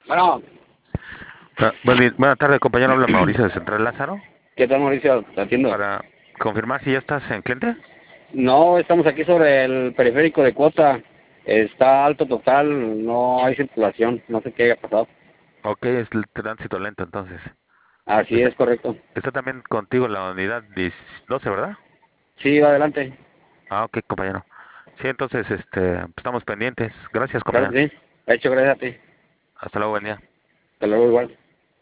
Bueno, Buenas tardes, compañero. Habla Mauricio de Central Lázaro. ¿qué tal, Mauricio? Te atiendo. Para confirmar si ya estás en cliente. No, estamos aquí sobre el periférico de Cuota. Está alto total, no hay circulación, no sé qué haya pasado. Ok, es el tránsito lento entonces. Así Está, es, correcto. está también contigo la unidad 12, ¿verdad? Sí, va adelante. Ah, ok, compañero. Sí, entonces estamos pendientes. Gracias, Claro compañero. que sí. Hecho, gracias a ti. Hasta luego, buen día. Hasta luego, igual.